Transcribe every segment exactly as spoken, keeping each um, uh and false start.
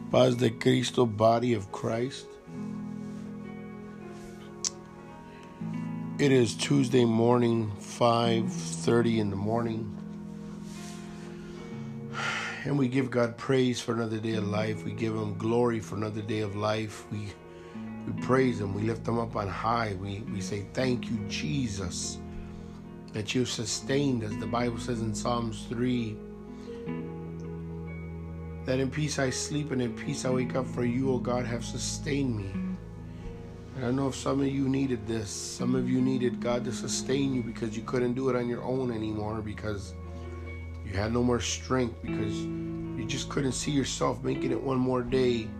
Paz de Cristo, body of Christ. It is Tuesday morning, five thirty in the morning. And we give God praise for another day of life. We give Him glory for another day of life. We we praise Him. We lift Him up on high. We, we say, thank you, Jesus, that you've sustained us. The Bible says in Psalms three, that in peace I sleep and in peace I wake up, for you, O God, have sustained me. And I know if some of you needed this, some of you needed God to sustain you because you couldn't do it on your own anymore, because you had no more strength, because you just couldn't see yourself making it one more day.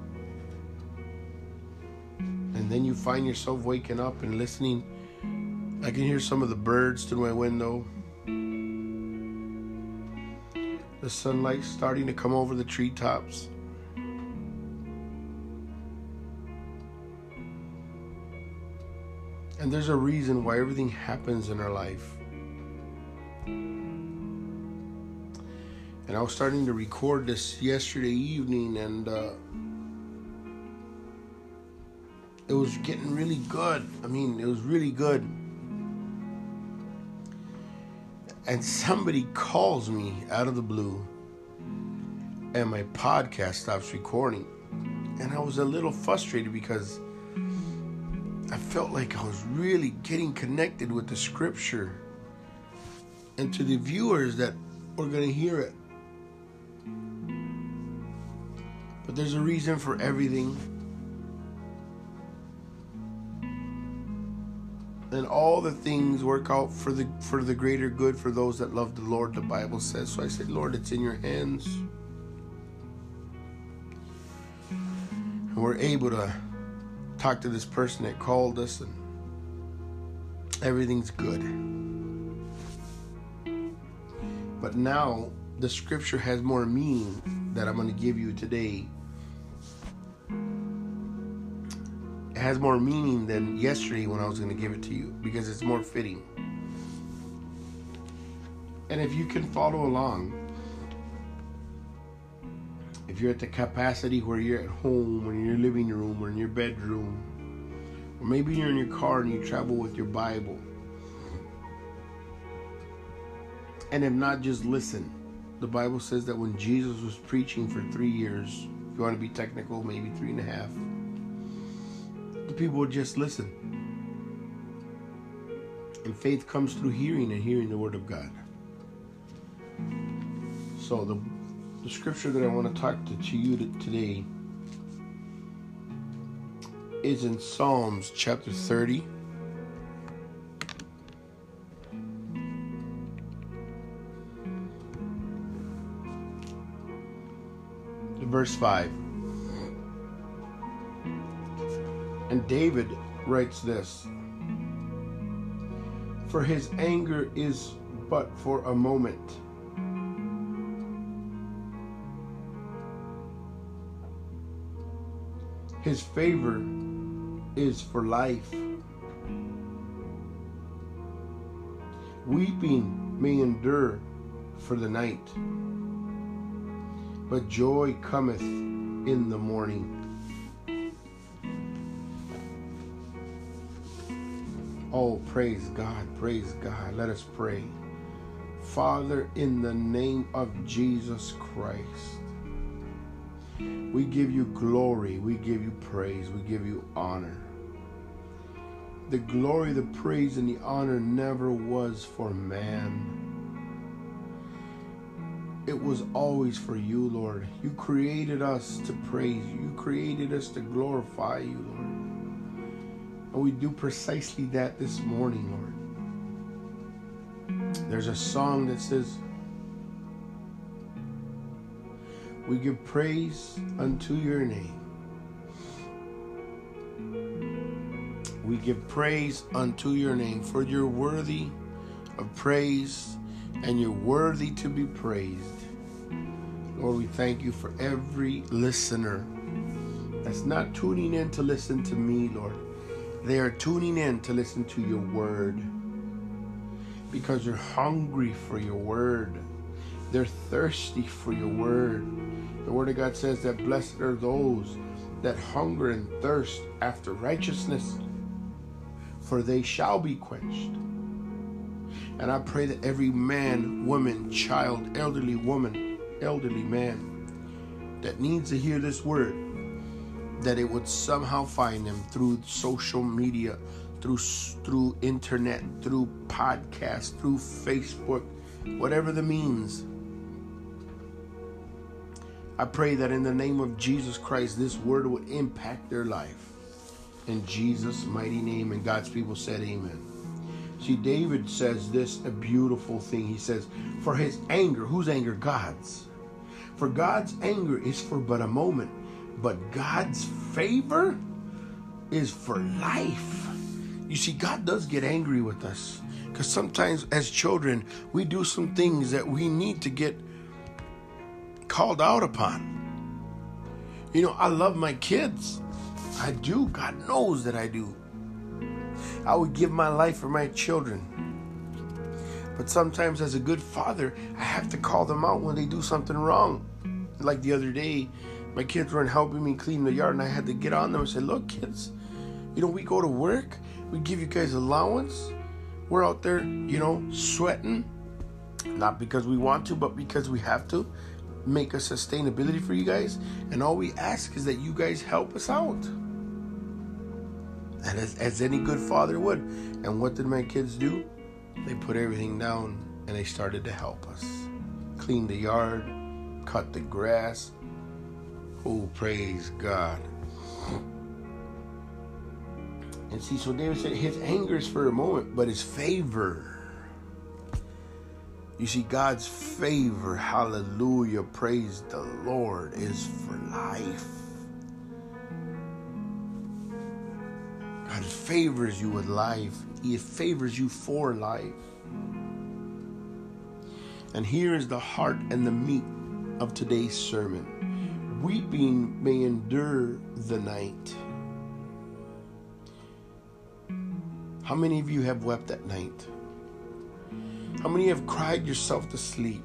And then you find yourself waking up and listening. I can hear some of the birds through my window. The sunlight starting to come over the treetops. And there's a reason why everything happens in our life. And I was starting to record this yesterday evening, and uh, it was getting really good. I mean, it was really good. And somebody calls me out of the blue, and my podcast stops recording. And I was a little frustrated because I felt like I was really getting connected with the scripture and to the viewers that were going to hear it. But there's a reason for everything. And all the things work out for the for the greater good for those that love the Lord, the Bible says. So I said, Lord, it's in your hands. And we're able to talk to this person that called us, and everything's good. But now the scripture has more meaning that I'm going to give you today. It has more meaning than yesterday when I was going to give it to you, because it's more fitting. And if you can follow along, if you're at the capacity where you're at home, or in your living room, or in your bedroom, or maybe you're in your car and you travel with your Bible, and if not, just listen. The Bible says that when Jesus was preaching for three years, if you want to be technical, maybe three and a half, the people would just listen. And faith comes through hearing, and hearing the Word of God. So the, the scripture that I want to talk to, to you today is in Psalms chapter thirty. Verse five. And David writes this: for his anger is but for a moment, his favor is for life. Weeping may endure for the night, but joy cometh in the morning. Oh, praise God, praise God. Let us pray. Father, in the name of Jesus Christ, we give you glory, we give you praise, we give you honor. The glory, the praise, and the honor never was for man. It was always for you, Lord. You created us to praise you. You created us to glorify you, Lord. And we do precisely that this morning, Lord. There's a song that says, we give praise unto your name. We give praise unto your name, for you're worthy of praise and you're worthy to be praised. Lord, we thank you for every listener that's not tuning in to listen to me, Lord. They are tuning in to listen to your word, because you're hungry for your word. They're thirsty for your word. The word of God says that blessed are those that hunger and thirst after righteousness, for they shall be quenched. And I pray that every man, woman, child, elderly woman, elderly man that needs to hear this word, that it would somehow find them through social media, through through internet, through podcasts, through Facebook, whatever the means. I pray that in the name of Jesus Christ, this word would impact their life. In Jesus' mighty name, and God's people said amen. See, David says this, a beautiful thing. He says, for his anger, whose anger? God's. For God's anger is for but a moment, but God's favor is for life. You see, God does get angry with us, because sometimes as children, we do some things that we need to get called out upon. You know, I love my kids. I do. God knows that I do. I would give my life for my children. But sometimes as a good father, I have to call them out when they do something wrong. Like the other day, my kids weren't helping me clean the yard, and I had to get on them and say, look, kids, you know, we go to work, we give you guys allowance. We're out there, you know, sweating, not because we want to, but because we have to make a sustainability for you guys. And all we ask is that you guys help us out. And as, as any good father would. And what did my kids do? They put everything down and they started to help us. Clean the yard, cut the grass. Oh, praise God. And see, so David said his anger is for a moment, but his favor. You see, God's favor, hallelujah, praise the Lord, is for life. God favors you with life. He favors you for life. And here is the heart and the meat of today's sermon. Weeping may endure the night. How many of you have wept at night? How many have cried yourself to sleep?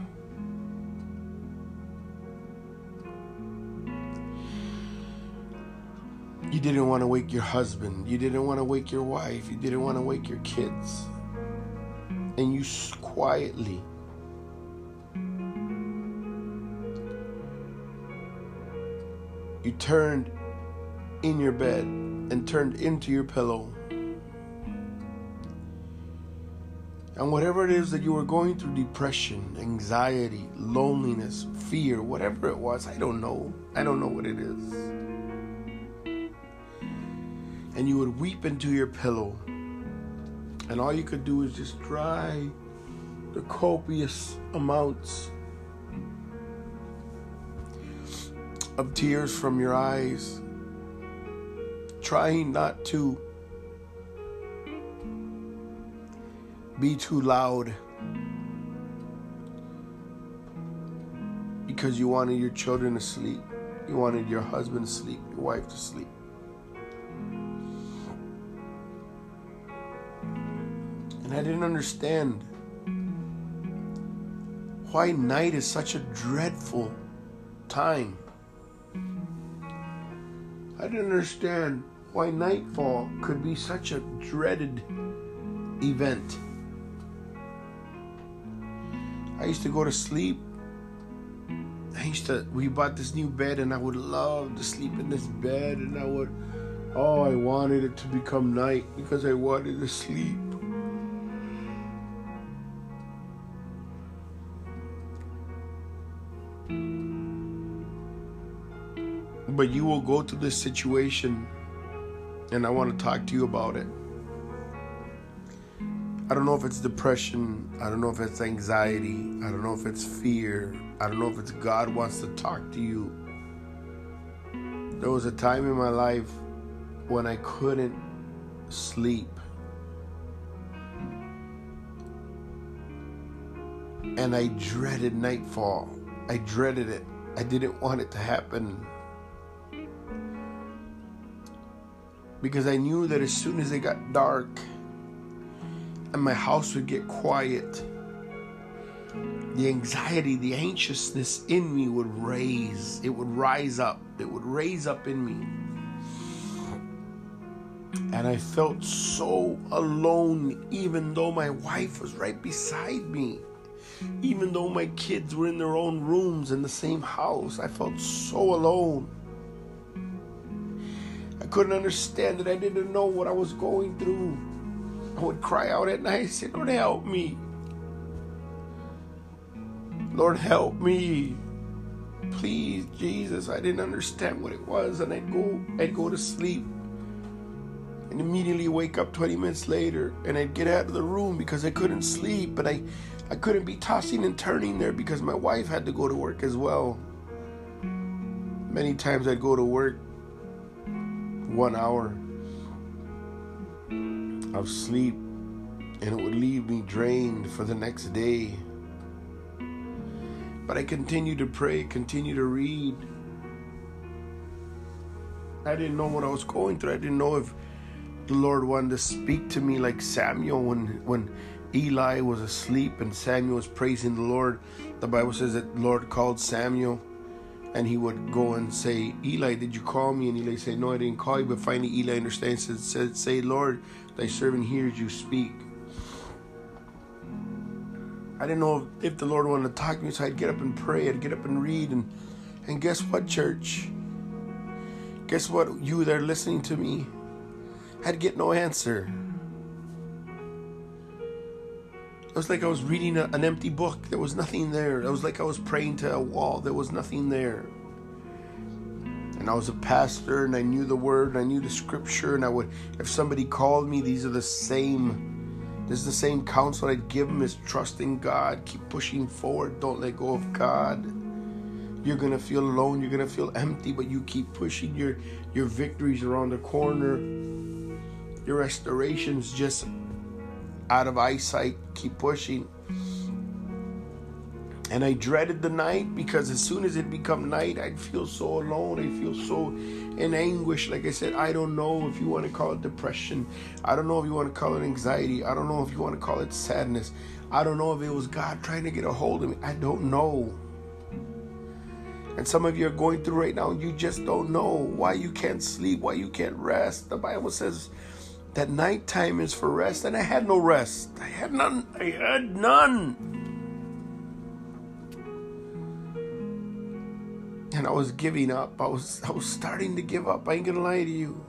You didn't want to wake your husband. You didn't want to wake your wife. You didn't want to wake your kids. And you quietly you turned in your bed and turned into your pillow. And whatever it is that you were going through, depression, anxiety, loneliness, fear, whatever it was, I don't know. I don't know what it is. And you would weep into your pillow. And all you could do is just dry the copious amounts of tears from your eyes, trying not to be too loud, because you wanted your children to sleep. You wanted your husband to sleep, your wife to sleep. And I didn't understand why night is such a dreadful time. I didn't understand why nightfall could be such a dreaded event. I used to go to sleep. I used to, we bought this new bed, and I would love to sleep in this bed, and I would, oh, I wanted it to become night because I wanted to sleep. But you will go through this situation, and I want to talk to you about it. I don't know if it's depression. I don't know if it's anxiety. I don't know if it's fear. I don't know if it's God wants to talk to you. There was a time in my life when I couldn't sleep. And I dreaded nightfall. I dreaded it. I didn't want it to happen. Because I knew that as soon as it got dark and my house would get quiet, the anxiety, the anxiousness in me would raise. It would rise up. It would raise up in me. And I felt so alone, even though my wife was right beside me. Even though my kids were in their own rooms in the same house, I felt so alone. I couldn't understand it. I didn't know what I was going through. I would cry out at night and say, Lord, help me. Lord, help me. Please, Jesus. I didn't understand what it was. And I'd go, I'd go to sleep and immediately wake up twenty minutes later, and I'd get out of the room because I couldn't sleep. But I, I couldn't be tossing and turning there because my wife had to go to work as well. Many times I'd go to work one hour of sleep, and it would leave me drained for the next day. But I continued to pray, continued to read. I didn't know what I was going through. I didn't know if the Lord wanted to speak to me like Samuel when, when Eli was asleep and Samuel was praising the Lord. The Bible says that the Lord called Samuel, and he would go and say, Eli, did you call me? And Eli said, no, I didn't call you. But finally Eli understands and said, say, Lord, thy servant hears you speak. I didn't know if the Lord wanted to talk to me, so I'd get up and pray. I'd get up and read. And, and guess what, church? Guess what, you that are listening to me? I'd get no answer. It was like I was reading a, an empty book. There was nothing there. It was like I was praying to a wall. There was nothing there. And I was a pastor, and I knew the word, and I knew the scripture, and I would, if somebody called me, these are the same, this is the same counsel I'd give them, is trust in God, keep pushing forward, don't let go of God. You're going to feel alone, you're going to feel empty, but you keep pushing. Your, your victories around the corner. Your restoration's just out of eyesight. Keep pushing. And I dreaded the night, because as soon as it become night, I'd feel so alone. I feel so in anguish. Like I said, I don't know if you want to call it depression. I don't know if you want to call it anxiety. I don't know if you want to call it sadness. I don't know if it was God trying to get a hold of me. I don't know. And some of you are going through right now, and you just don't know why you can't sleep, why you can't rest. The Bible says that nighttime is for rest, and I had no rest. I had none. I had none. And I was giving up. I was I was starting to give up. I ain't gonna lie to you.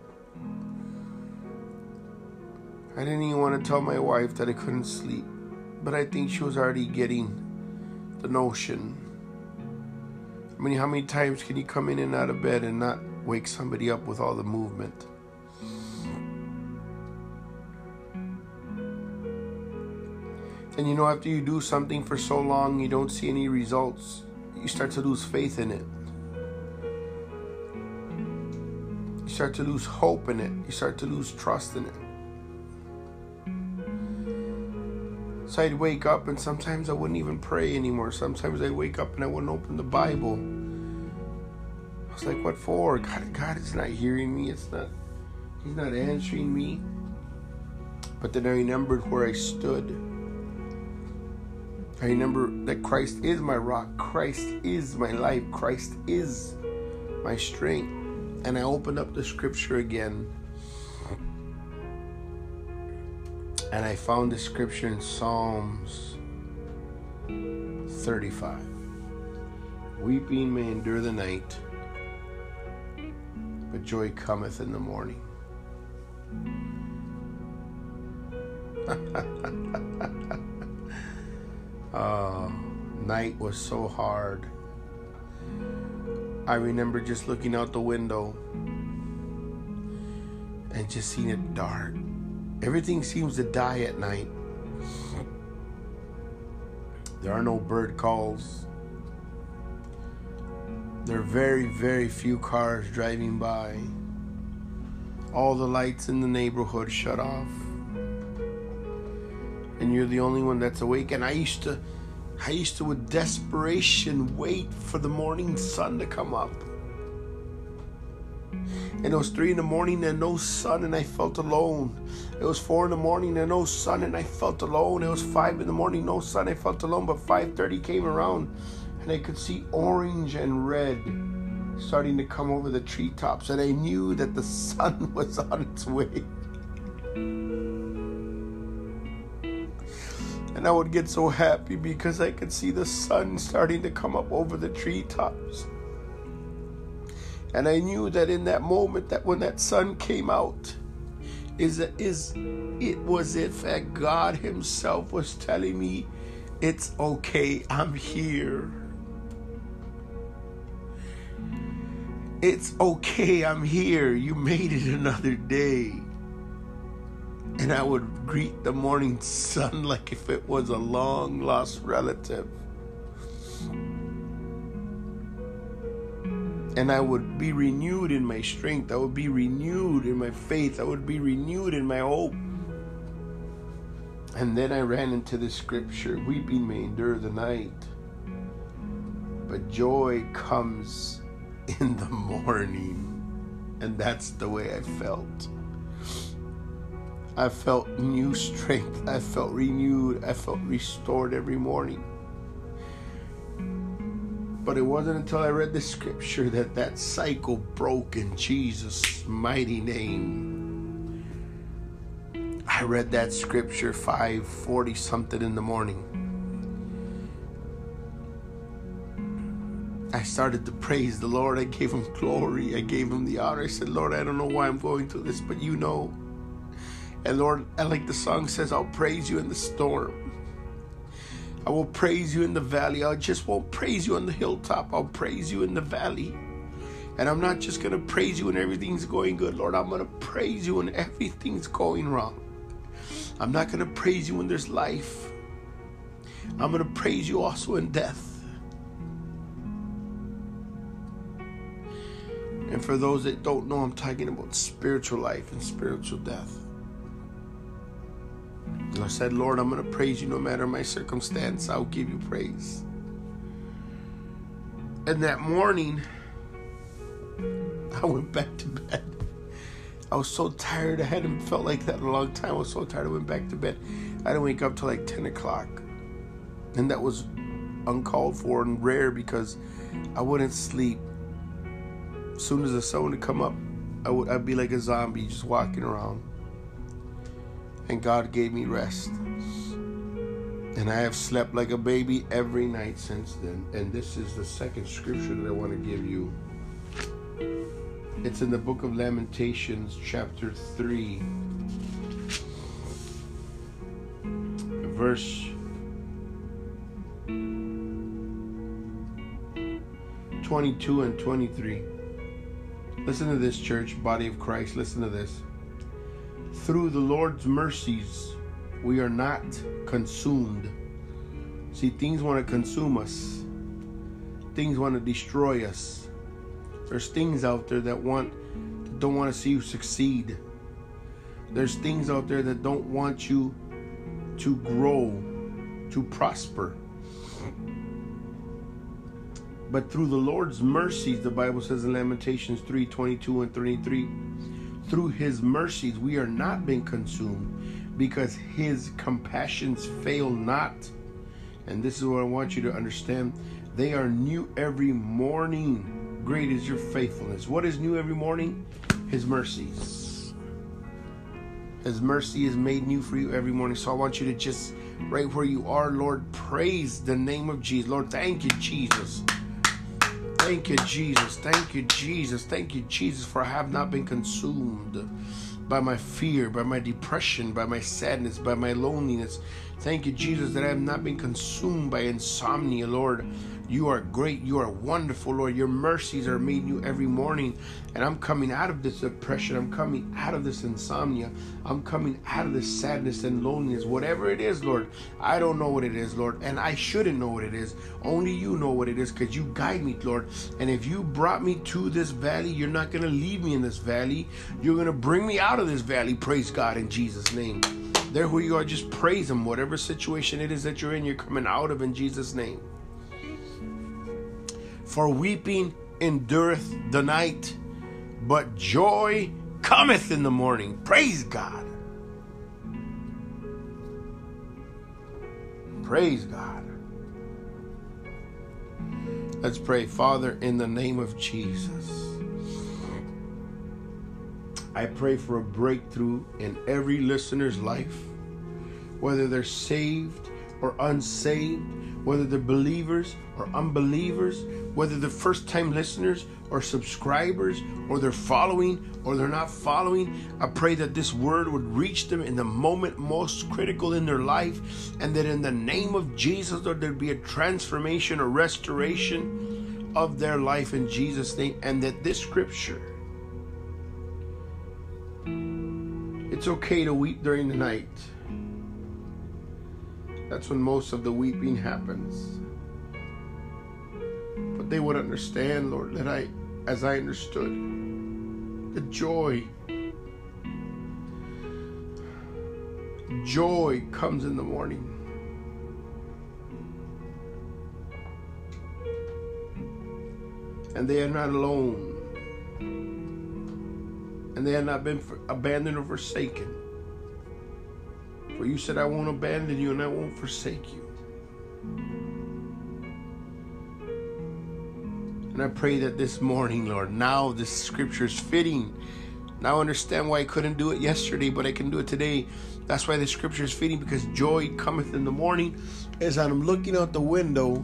I didn't even want to tell my wife that I couldn't sleep, but I think she was already getting the notion. I mean, how many times can you come in and out of bed and not wake somebody up with all the movement? And you know, after you do something for so long, you don't see any results, you start to lose faith in it. You start to lose hope in it. You start to lose trust in it. So I'd wake up, and sometimes I wouldn't even pray anymore. Sometimes I'd wake up and I wouldn't open the Bible. I was like, what for? God, God is not hearing me. It's not, He's not answering me. But then I remembered where I stood. I remember that Christ is my rock. Christ is my life. Christ is my strength. And I opened up the scripture again. And I found the scripture in Psalms thirty-five. Weeping may endure the night, but joy cometh in the morning. Oh, night was so hard. I remember just looking out the window and just seeing it dark. Everything seems to die at night. There are no bird calls. There are very, very few cars driving by. All the lights in the neighborhood shut off. And you're the only one that's awake. And I used to, I used to with desperation wait for the morning sun to come up. And it was three in the morning and no sun, and I felt alone. It was four in the morning and no sun, and I felt alone. It was five in the morning, no sun, I felt alone. But five thirty came around, and I could see orange and red starting to come over the treetops, and I knew that the sun was on its way. And I would get so happy because I could see the sun starting to come up over the treetops. And I knew that in that moment, that when that sun came out, is is it was if that God himself was telling me, it's okay, I'm here. It's okay, I'm here. You made it another day. And I would greet the morning sun like if it was a long lost relative. And I would be renewed in my strength. I would be renewed in my faith. I would be renewed in my hope. And then I ran into the scripture, weeping may endure the night, but joy comes in the morning. And that's the way I felt. I felt new strength. I felt renewed. I felt restored every morning. But it wasn't until I read the scripture that that cycle broke in Jesus' mighty name. I read that scripture five forty something in the morning. I started to praise the Lord. I gave him glory. I gave him the honor. I said, Lord, I don't know why I'm going through this, but you know. And Lord, I like the song says, I'll praise you in the storm. I will praise you in the valley. I just won't praise you on the hilltop. I'll praise you in the valley. And I'm not just going to praise you when everything's going good. Lord, I'm going to praise you when everything's going wrong. I'm not going to praise you when there's life. I'm going to praise you also in death. And for those that don't know, I'm talking about spiritual life and spiritual death. And I said, Lord, I'm going to praise you no matter my circumstance. I'll give you praise. And that morning, I went back to bed. I was so tired. I hadn't felt like that in a long time. I was so tired. I went back to bed. I didn't wake up till like ten o'clock. And that was uncalled for and rare because I wouldn't sleep. As soon as the sun would come up, I would, I'd be like a zombie just walking around. And God gave me rest. And I have slept like a baby every night since then. And this is the second scripture that I want to give you. It's in the book of Lamentations, chapter three, verse twenty-two and twenty-three. Listen to this, church, body of Christ. Listen to this. Through the Lord's mercies, we are not consumed. See, things want to consume us. Things want to destroy us. There's things out there that want, that don't want to see you succeed. There's things out there that don't want you to grow, to prosper. But through the Lord's mercies, the Bible says in Lamentations three, twenty-two and thirty-three, through his mercies we are not being consumed, because his compassions fail not. And this is what I want you to understand. They are new every morning. Great is your faithfulness. What is new every morning? His mercies. His mercy is made new for you every morning. So I want you to just, right where you are, Lord, praise the name of Jesus. Lord, thank you, Jesus. Thank you, Jesus. Thank you, Jesus. Thank you, Jesus, for I have not been consumed by my fear, by my depression, by my sadness, by my loneliness. Thank you, Jesus, that I have not been consumed by insomnia, Lord. You are great. You are wonderful, Lord. Your mercies are made new every morning. And I'm coming out of this depression. I'm coming out of this insomnia. I'm coming out of this sadness and loneliness. Whatever it is, Lord, I don't know what it is, Lord. And I shouldn't know what it is. Only you know what it is, because you guide me, Lord. And if you brought me to this valley, you're not going to leave me in this valley. You're going to bring me out of this valley. Praise God in Jesus' name. There where you are, just praise him. Whatever situation it is that you're in, you're coming out of in Jesus' name. For weeping endureth the night, but joy cometh in the morning. Praise God. Praise God. Let's pray. Father, in the name of Jesus, I pray for a breakthrough in every listener's life, whether they're saved or unsaved, whether they're believers or unbelievers, whether they're first-time listeners or subscribers, or they're following or they're not following. I pray that this word would reach them in the moment most critical in their life, and that in the name of Jesus, Lord, there'd be a transformation, a restoration of their life in Jesus' name, and that this scripture, it's okay to weep during the night. That's when most of the weeping happens. But they would understand, Lord, that I, as I understood, the joy, joy comes in the morning. And they are not alone. And they have not been abandoned or forsaken. For you said, I won't abandon you and I won't forsake you. And I pray that this morning, Lord, now this scripture is fitting. Now I understand why I couldn't do it yesterday, but I can do it today. That's why the scripture is fitting, because joy cometh in the morning. As I'm looking out the window,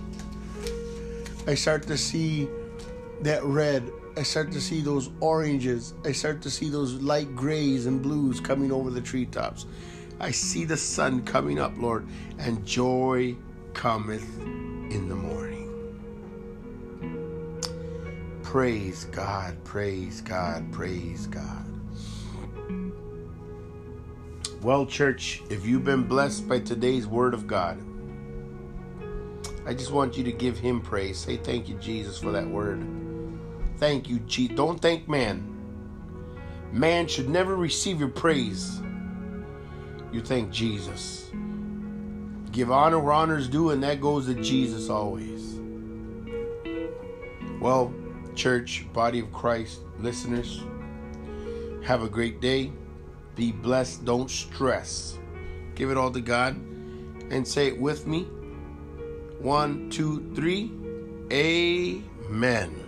I start to see that red. I start to see those oranges. I start to see those light grays and blues coming over the treetops. I see the sun coming up, Lord, and joy cometh in the morning. Praise God, praise God, praise God. Well, church, if you've been blessed by today's word of God, I just want you to give him praise. Say thank you, Jesus, for that word. Thank you, Jesus. Don't thank man. Man should never receive your praise. You thank Jesus. Give honor where honor's due, and that goes to Jesus always. Well, church, body of Christ, listeners, have a great day. Be blessed. Don't stress. Give it all to God and say it with me. One, two, three. Amen.